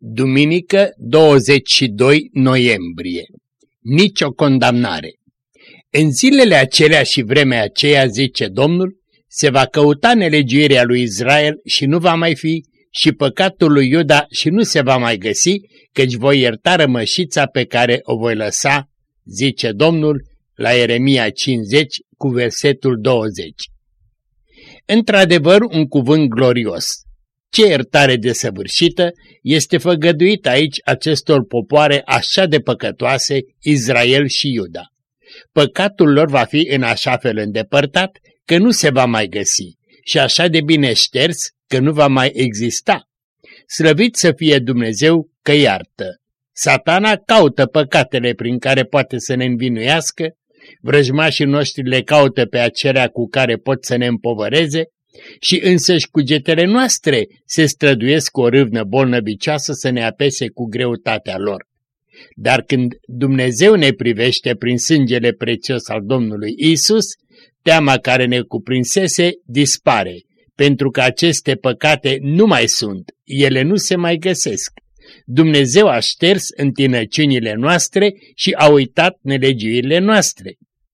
Duminică 22 noiembrie. Nici o condamnare. În zilele acelea și vremea aceea, zice Domnul, se va căuta nelegiuirea lui Israel și nu va mai fi, și păcatul lui Iuda și nu se va mai găsi, căci voi ierta rămășița pe care o voi lăsa, zice Domnul, la Ieremia 50 cu versetul 20. Într-adevăr, un cuvânt glorios. Ce iertare desăvârșită este făgăduită aici acestor popoare așa de păcătoase, Israel și Iuda. Păcatul lor va fi în așa fel îndepărtat că nu se va mai găsi și așa de bine șters că nu va mai exista. Slăvit să fie Dumnezeu că iartă. Satana caută păcatele prin care poate să ne învinuiască, vrăjmașii noștri le caută pe acelea cu care pot să ne împovăreze și însăși cugetele noastre se străduiesc cu o râvnă bolnăvicioasă să ne apese cu greutatea lor. Dar când Dumnezeu ne privește prin sângele prețios al Domnului Isus, teama care ne cuprinsese dispare, pentru că aceste păcate nu mai sunt, ele nu se mai găsesc. Dumnezeu a șters întinăciunile noastre și a uitat nelegiuirile noastre.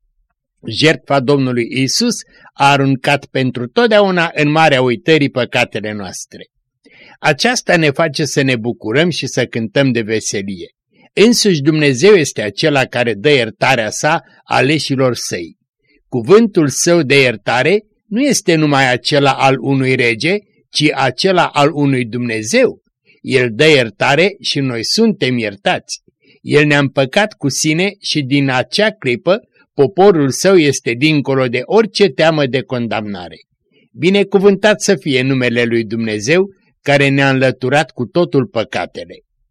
Jertfa Domnului Isus a aruncat pentru totdeauna în marea uitării păcatele noastre. Aceasta ne face să ne bucurăm și să cântăm de veselie. Însuși Dumnezeu este acela care dă iertarea sa aleșilor săi. Cuvântul său de iertare nu este numai acela al unui rege, ci acela al unui Dumnezeu. El dă iertare și noi suntem iertați. El ne-a împăcat cu sine și din acea clipă poporul său este dincolo de orice teamă de condamnare. Binecuvântat să fie numele lui Dumnezeu care ne-a înlăturat cu totul păcatele.